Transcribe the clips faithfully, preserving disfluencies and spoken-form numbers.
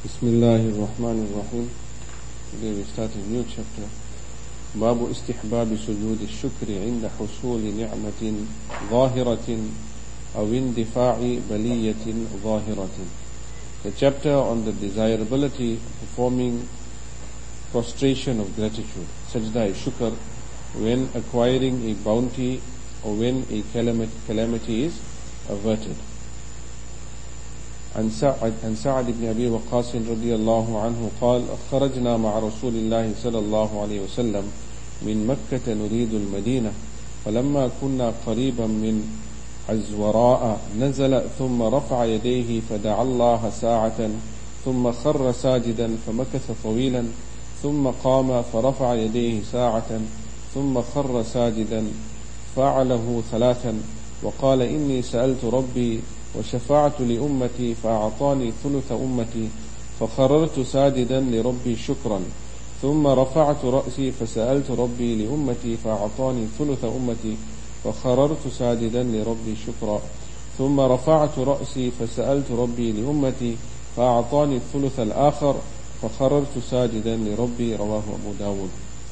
Bismillahir Rahmanir Rahim. Today we start a new chapter. باب استحباب سجود الشكر عند حصول نعمة ظاهرة أو اندفاع بلية ظاهرة. The chapter on the desirability of performing prostration of gratitude, sajda shukr, when acquiring a bounty or when a calamity is averted. عن سعد عن سعد بن أبي وقاص رضي الله عنه قال خرجنا مع رسول الله صلى الله عليه وسلم من مكة نريد المدينة فلما كنا قريبا من عزوراء نزل ثم رفع يديه فدعا الله ساعة ثم خر ساجدا فمكث طويلا ثم قام فرفع يديه ساعة ثم خر ساجدا فعله ثلاثا وقال إني سألت ربي وشفعت لأمتي فأعطاني ثلث أمتي فخررت ساجدا لربي شكرا ثم رفعت رأسي فسألت ربي لأمتي فأعطاني ثلث أمتي فخررت ساجدا لربي شكرا ثم رفعت رأسي فسألت ربي لأمتي فأعطاني الثلث الآخر فخررت ساجدا لربي رواه أبو داود.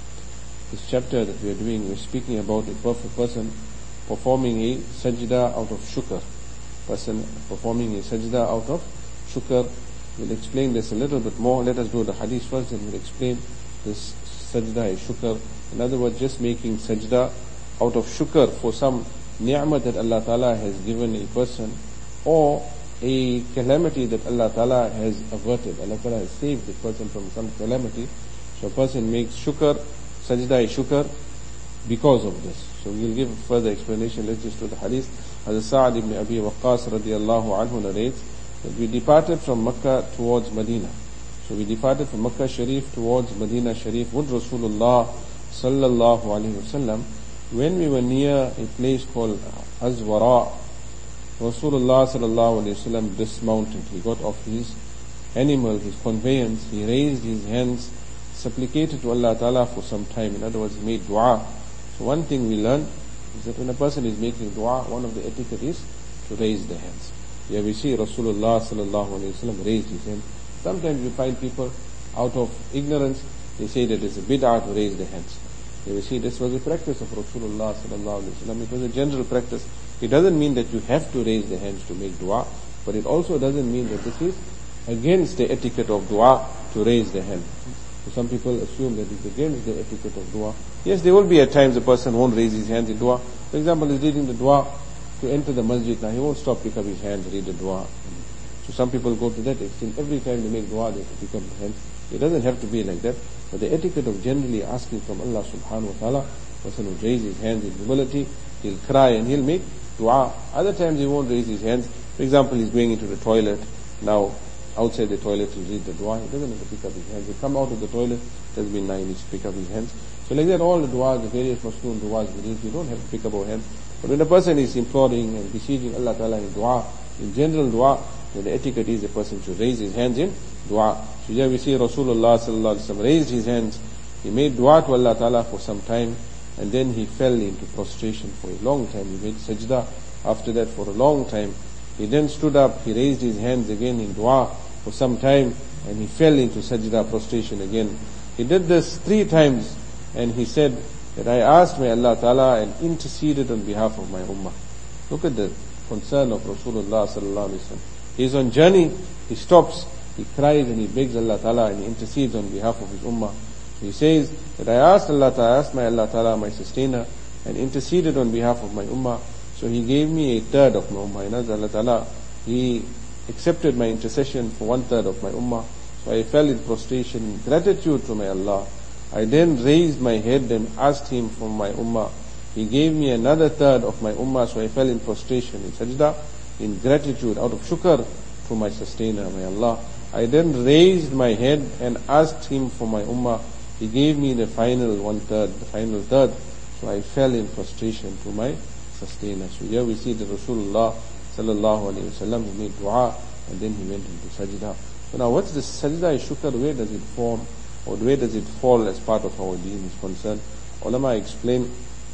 This chapter that we are doing, we are speaking about a perfect person performing a sajda out of shukr. Person performing a sajda out of shukr. We'll explain this a little bit more. Let us do the hadith first and we'll explain this sajda shukr. In other words, just making sajda out of shukr for some ni'mah that Allah Ta'ala has given a person or a calamity that Allah Ta'ala has averted. Allah Ta'ala has saved the person from some calamity. So a person makes shukr, sajda shukr because of this. So we'll give further explanation. Let's just do the hadith. As Sa'ad ibn Abi Waqqas radiyallahu anhu narrates that we departed from Makkah towards Medina. So we departed from Makkah Sharif towards Medina Sharif with Rasulullah sallallahu alayhi wasallam. When we were near a place called Azwara, Rasulullah sallallahu alayhi wasallam dismounted. He got off his animal, his conveyance. He raised his hands, supplicated to Allah Ta'ala for some time. In other words, he made dua. So one thing we learn is that when a person is making dua, one of the etiquette is to raise the hands. Here we see Rasulullah sallallahu alayhi wasallam raised his hands. Sometimes you find people out of ignorance, they say that it's a bid'ah to raise the hands. Here we see this was a practice of Rasulullah sallallahu alayhi wasallam. It was a general practice. It doesn't mean that you have to raise the hands to make dua, but it also doesn't mean that this is against the etiquette of dua to raise the hand. So some people assume that it's against the etiquette of dua. Yes, there will be at times a person won't raise his hands in dua. For example, he's reading the dua to enter the masjid. Now he won't stop, pick up his hands, read the dua. So some people go to that extent. Every time they make dua, they pick up the hands. It doesn't have to be like that. But the etiquette of generally asking from Allah subhanahu wa ta'ala, person will raise his hands in humility, he'll cry and he'll make dua. Other times he won't raise his hands. For example, he's going into the toilet. Now, outside the toilet to read the dua, he doesn't have to pick up his hands. He come out of the toilet, doesn't mean now he needs to pick up his hands. So like that, all the du'as, the various masnoon du'as, we don't have to pick up our hands. But when a person is imploring and beseeching Allah Ta'ala in dua, in general dua, then the etiquette is a person should raise his hands in dua. So here we see Rasulullah sallallahu alaihi wasallam raised his hands, he made dua to Allah Ta'ala for some time, and then he fell into prostration for a long time. He made sajda after that for a long time. He then stood up, he raised his hands again in dua for some time, and he fell into sajda prostration again. He did this three times, and he said that I asked my Allah Ta'ala and interceded on behalf of my ummah. Look at the concern of Rasulullah sallallahu alaihi wasallam. He is on journey, he stops, he cries and he begs Allah Ta'ala and he intercedes on behalf of his ummah. He says that I asked Allah Ta'ala, I asked my Allah Ta'ala, my sustainer, and interceded on behalf of my ummah. So he gave me a third of my ummah. In other, Allah Ta'ala, he accepted my intercession for one third of my ummah. So I fell in prostration in gratitude to my Allah. I then raised my head and asked him for my ummah. He gave me another third of my ummah, so I fell in prostration in sajda, in gratitude, out of shukr to my sustainer, my Allah. I then raised my head and asked him for my ummah. He gave me the final one third, the final third, so I fell in prostration to my sustainer. So here we see that Rasulullah sallallahu alayhi wasallam, he made dua and then he went into sajda. So now what's the sajda shukr, where does it form? Or where does it fall as part of our deen is concerned? Ulama explain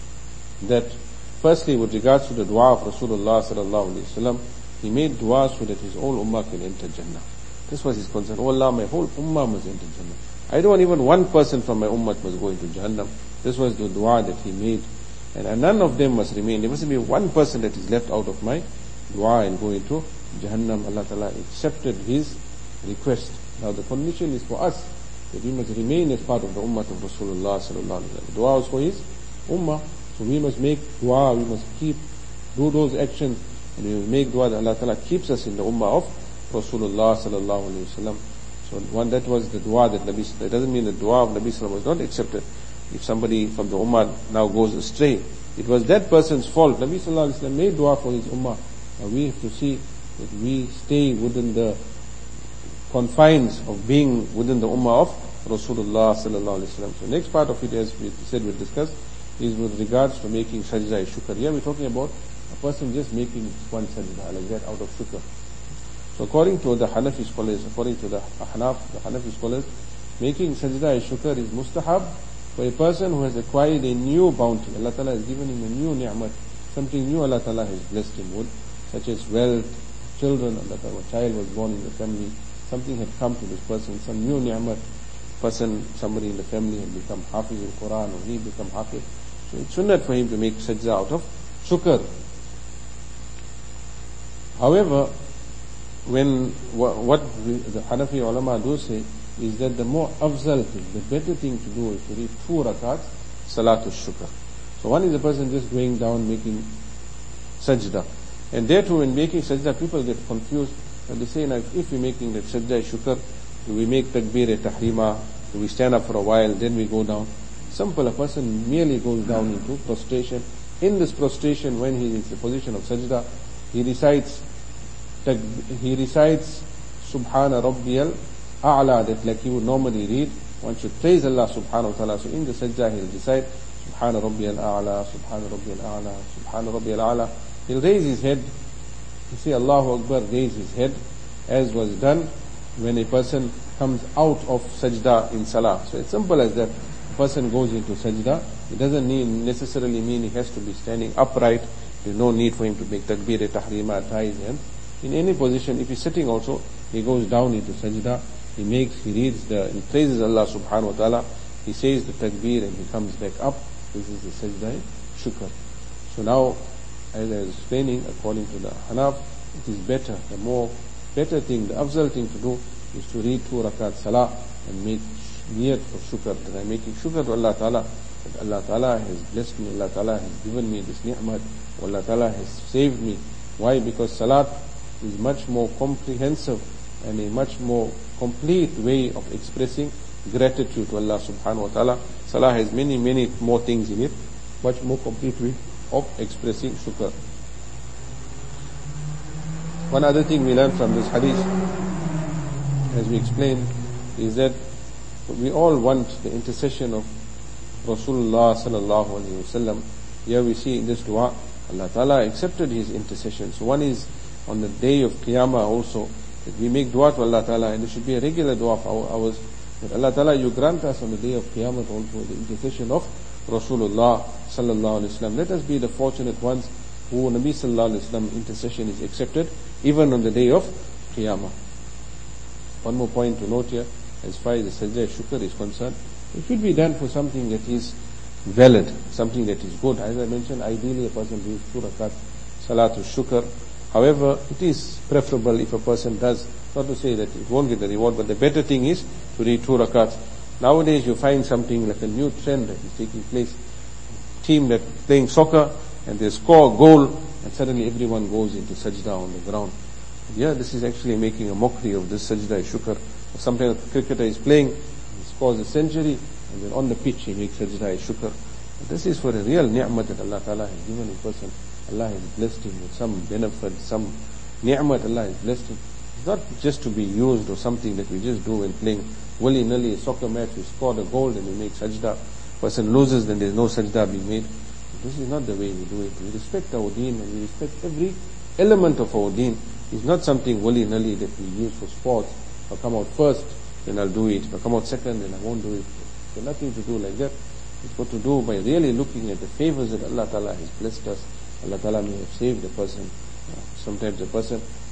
that firstly with regards to the dua of Rasulullah sallallahu alaihi wasallam, he made dua so that his whole ummah can enter Jannah. This was his concern. Oh Allah, my whole ummah must enter Jannah. I don't want even one person from my ummah must go into Jahannam. This was the dua that he made. And, and none of them must remain. There mustn't be one person that is left out of my dua and go into Jahannam. Allah Ta'ala accepted his request. Now the condition is for us that we must remain as part of the ummah of Rasulullah sallallahu alaihi wasallam. Dua was for his ummah. So we must make dua, we must keep, do those actions, and we will make dua that Allah Ta'ala keeps us in the ummah of Rasulullah sallallahu alaihi wasallam. So one, that was the dua that Nabi, that doesn't mean the dua of Nabi sallallahu was not accepted. If somebody from the ummah now goes astray, it was that person's fault. Nabi sallallahu alaihi wasallam made dua for his ummah. Now we have to see that we stay within the confines of being within the ummah of Rasulullah sallallahu alaihi wasallam. So next part of it, as we said, we'll discuss, is with regards to making sajda shukr. Here we're talking about a person just making one sajda like that out of shukr. So according to the Hanafi scholars, according to the Ahnaf, the Hanafi scholars, making sajda shukr is mustahab for a person who has acquired a new bounty. Allah Ta'ala has given him a new ni'mat, something new Allah Ta'ala has blessed him with, such as wealth, children, Allah Ta'ala, a child was born in the family, something had come to this person, some new ni'mat, person, somebody in the family had become hafiz in Quran, or he become hafiz. So it's sunnah for him to make sajda out of shukr. However, when what the Hanafi ulama do say is that the more afzal thing, the better thing to do is to read two rakats salatul shukr. So one is a person just going down making sajda, and there too, when making sajda, people get confused and they say, now, if we're making the sajda shukr, do we make takbir tahrima, do we stand up for a while, then we go down? Simple, a person merely goes down into prostration. In this prostration, when he is in the position of sajda, he recites he recites Subhana Rabbiyal A'la, that like he would normally read. One should praise Allah subhanahu wa ta'ala. So in the sajda he'll recite Subhana Rabbiyal A'la, Subhana Rabbiyal A'la, Subhana Rabbiyal A'la. He'll raise his head. You see Allahu Akbar, raise his head, as was done when a person comes out of sajda in salah. So it's simple as that. A person goes into sajda. It doesn't need, necessarily mean he has to be standing upright. There's no need for him to make takbir tahrima, tie his hands. In any position, if he's sitting also, he goes down into sajda, he makes, he reads the, he praises Allah subhanahu wa ta'ala, he says the takbir and he comes back up. This is the sajda shukr. So now, as I was explaining, according to the Hanaf, it is better, the more better thing, the afzal thing to do is to read two rakat salah and make niyat for shukr, that I'm making shukr to Allah ta'ala, that Allah ta'ala has blessed me, Allah ta'ala has given me this ni'mat, Allah ta'ala has saved me. Why? Because salat is much more comprehensive and a much more complete way of expressing gratitude to Allah subhanahu wa ta'ala. Salah has many, many more things in it, much more complete way of expressing shukr. One other thing we learn from this hadith, as we explained, is that we all want the intercession of Rasulullah sallallahu alaihi wasallam. Here we see in this dua, Allah Ta'ala accepted his intercession. So one is on the day of Qiyamah also, that we make dua to Allah Ta'ala, and there should be a regular dua of our, ours, that Allah Ta'ala, you grant us on the day of Qiyamah also the intercession of Rasulullah sallallahu alaihi wasallam. Let us be the fortunate ones who Nabi sallallahu alaihi wasallam intercession is accepted, even on the day of Qiyamah. One more point to note here, as far as the sajda shukr is concerned, it should be done for something that is valid, something that is good. As I mentioned, ideally a person does two rakat salatul shukr. However, it is preferable if a person does, not to say that he won't get the reward, but the better thing is to read two rakats. Nowadays you find something like a new trend that is taking place. Team that playing soccer and they score a goal and suddenly everyone goes into sajda on the ground. Yeah, this is actually making a mockery of this sajda shukr. Sometimes a cricketer is playing, he scores a century, and then on the pitch he makes sajda shukr. This is for a real ni'mat that Allah Ta'ala has given a person. Allah has blessed him with some benefit, some ni'mat Allah has blessed him. It's not just to be used or something that we just do when playing willy-nilly a soccer match. We score the goal and we make sajda. Person loses, then there's no sajda being made. This is not the way we do it. We respect our deen and we respect every element of our deen. It's not something willy-nilly that we use for sports. If I come out first, then I'll do it. If I come out second, then I won't do it. There's nothing to do like that. It's what to do by really looking at the favors that Allah Ta'ala has blessed us. Allah Ta'ala may have saved the person. Uh, sometimes a person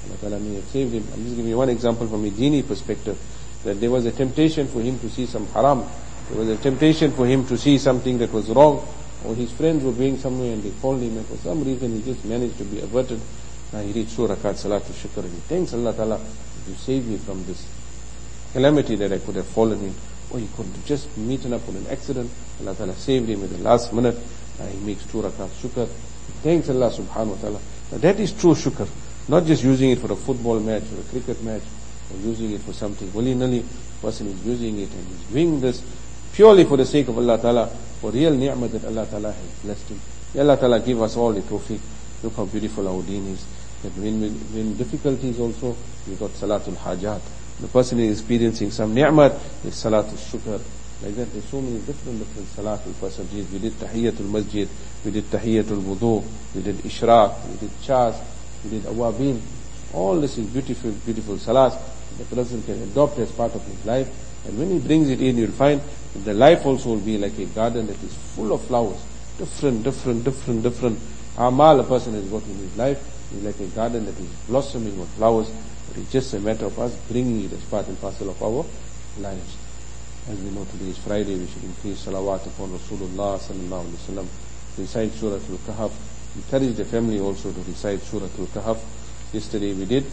Allah Ta'ala may have saved him. I'm just giving you one example from a dini perspective, that there was a temptation for him to see some haram. There was a temptation for him to see something that was wrong, or his friends were going somewhere and they called him, and for some reason he just managed to be averted. Now he reached two rakat Salatul Shukr and he thanks Allah Ta'ala, you saved me from this calamity that I could have fallen in. Or he could have just meeting up with an accident, Allah Ta'ala saved him at the last minute. Now he makes two rakat shukr. He thanks Allah Subhanahu Wa Ta'ala. Now that is true shukr. Not just using it for a football match or a cricket match, or using it for something willy-nilly. Person is using it and he's doing this purely for the sake of Allah Ta'ala, for real ni'mah that Allah Ta'ala has blessed him. May Allah Ta'ala give us all the tawfiq. Look how beautiful our deen is. That when, when difficulties also, we got Salatul Hajat. The person is experiencing some ni'mat, is Salatul Shukr. Like that, there's so many different, different Salatul person did. We did Tahiyyatul Masjid, we did Tahiyyatul Wudu, we did Ishraq, we did Chas, we did Awabin. All this is beautiful, beautiful Salat the person can adopt as part of his life. And when he brings it in, you'll find that the life also will be like a garden that is full of flowers. Different, different, different, different amal a person has got in his life. It's like a garden that is blossoming with flowers. But it's just a matter of us bringing it as part and parcel of our lives. As we know, today is Friday, we should increase salawat upon Rasulullah sallallahu alaihi wasallam. Recite Surah Al-Kahf. Encourage the family also to recite Surah Al-Kahf. Yesterday we did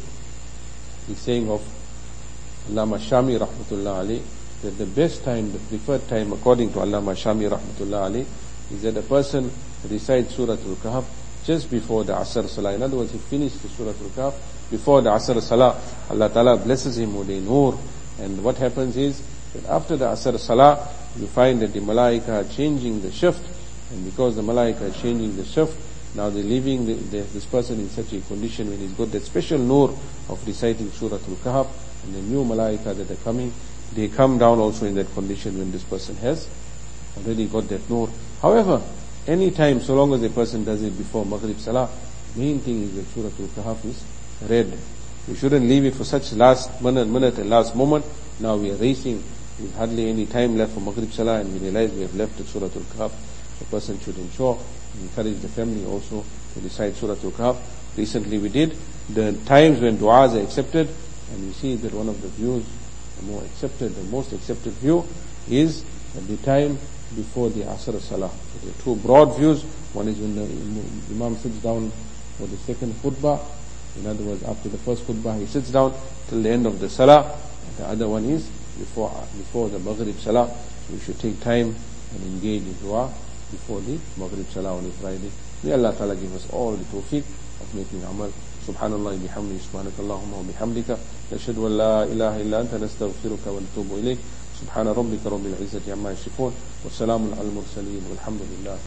the saying of Allama Shami rahmatullah alayh, that the best time, the preferred time according to Allama Shami rahmatullah alayh, is that a person recites Surah Al-Kahf just before the Asr Salah. In other words, he finished the Surah Al-Kahf before the Asr Salah. Allah Ta'ala blesses him with a nur. And what happens is that after the Asr Salah, you find that the Malaika are changing the shift. And because the Malaika are changing the shift, now they're leaving the, the, this person in such a condition when he's got that special nur of reciting Surah Al-Kahf, and the new Malaika that are coming, they come down also in that condition when this person has already got that nur. However, any time, so long as a person does it before Maghrib Salah, main thing is that Surah Al-Kahf is read. We shouldn't leave it for such last minute, minute and last moment. Now we are racing, with hardly any time left for Maghrib Salah, and we realize we have left the Surah Al-Kahf. The person should ensure, encourage the family also to recite Surah Al-Kahf. Recently we did the times when du'as are accepted, and we see that one of the views, the more accepted, the most accepted view is at the time before the Asr Salah. So there are two broad views. One is when the Imam sits down for the second khutbah. In other words, after the first khutbah, he sits down till the end of the Salah. And the other one is before before the Maghrib Salah. So we should take time and engage in dua before the Maghrib Salah on a Friday. May Allah Ta'ala give us all the tawfiq of making amal. Subhanallah bihamdi, subhanakallahumma wa bihamdika, nashhadu an la ilaha illa anta, nastaghfiruka wa natubu ilayk. Subhana rabbika rabbil izzati amma yasifun, wa salamun al mursaleen, walhamdulillah.